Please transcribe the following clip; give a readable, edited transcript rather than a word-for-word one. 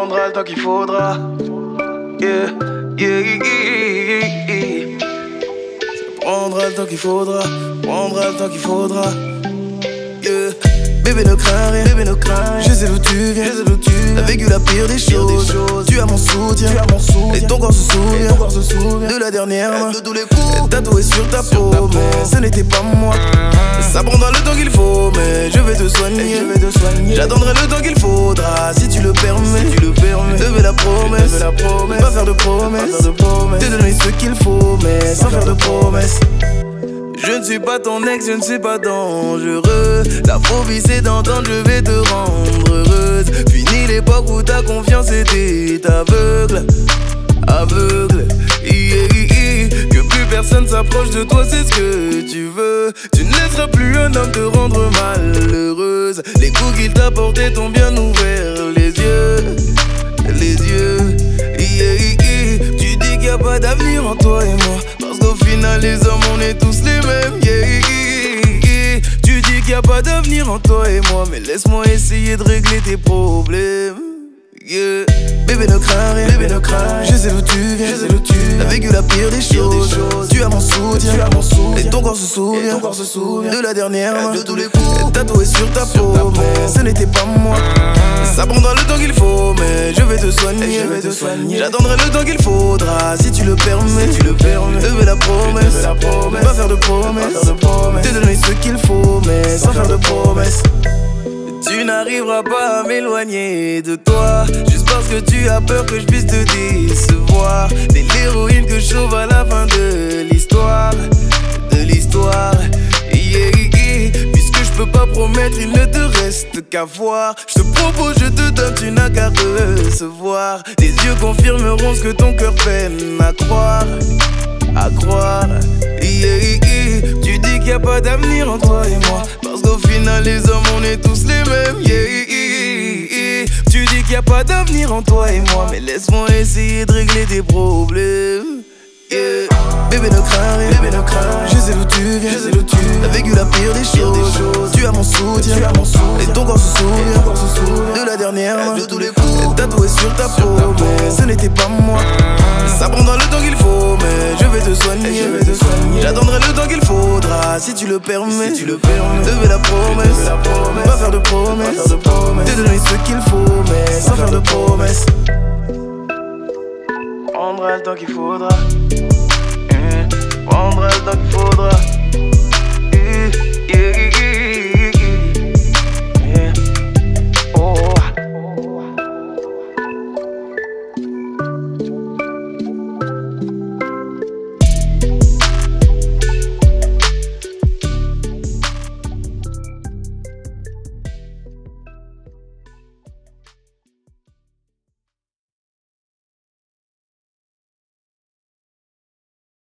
prendra le temps qu'il faudra. Yeah, yeah, yeah, yeah. Ça prendra le temps qu'il faudra, prendra le temps qu'il faudra. Yeah. Bébé ne crains rien, bébé ne crains rien. Je sais d'où tu viens, je sais d'où tu viens. T'as vécu la pire des choses. Tu as mon soutien, et ton corps se souvient de la dernière main, de tous les coups tatoués sur ta peau. Mais ce n'était pas moi. Ça prendra le temps qu'il faut, mais je vais te soigner. J'attendrai le temps qu'il faudra, si tu le permets. Devais la promesse, pas faire de promesses. Te donner ce qu'il faut, mais sans faire de promesses. Je ne suis pas ton ex, je ne suis pas dangereux. Ta phobie c'est d'entendre je vais te rendre heureuse. Fini l'époque où ta confiance était aveugle. Que plus personne s'approche de toi, c'est ce que tu veux. Tu ne laisseras plus un homme te rendre malheureuse. Les coups qu'il t'a portés t'ont bien ouvert les yeux. Tu dis qu'il n'y a pas d'avenir en toi et moi, parce qu'au final les hommes on est tous les mêmes. Tu dis qu'il n'y a pas d'avenir en toi et moi, mais laisse-moi essayer de régler tes problèmes. Bébé ne crains rien, je sais d'où tu viens, t'as vécu la pire des choses. Tu as mon soutien, et ton corps se souvient de la dernière main, de tous les coups tatoués sur ta peau. Mais ce n'était pas moi. Ça prendra le temps qu'il faut, mais je vais te soigner. J'attendrai le temps qu'il faudra, si tu le permets. Devais la promesse, pas faire de promesses. Te donner ce qu'il faut, mais sans faire de promesses. Tu n'arriveras pas à m'éloigner de toi, juste parce que tu as peur que je puisse te décevoir. T'es l'héroïne que je sauve à la fin de l'histoire. Puisque je peux pas promettre, il ne te reste qu'à voir. Je te propose, je te donne, tu n'as qu'à recevoir. Tes yeux confirmeront ce que ton cœur peine à croire. Tu dis qu'il n'y a pas d'avenir en toi et moi, parce qu'au final les hommes on est tous les mêmes. Tu dis qu'il n'y a pas d'avenir en toi et moi, mais laisse-moi essayer de régler tes problèmes. Bébé ne crains rien, je sais d'où tu viens, t'as vécu la pire des choses. Tu as mon soutien, et ton corps se souvient de la dernière main, de tous les coups tatoués sur ta peau. Mais ce n'était pas moi. Ça prendra le temps qu'il faut, mais je vais te soigner. J'attendrai le temps qu'il faudra, si tu le permets. Devais la promesse, pas faire de promesses.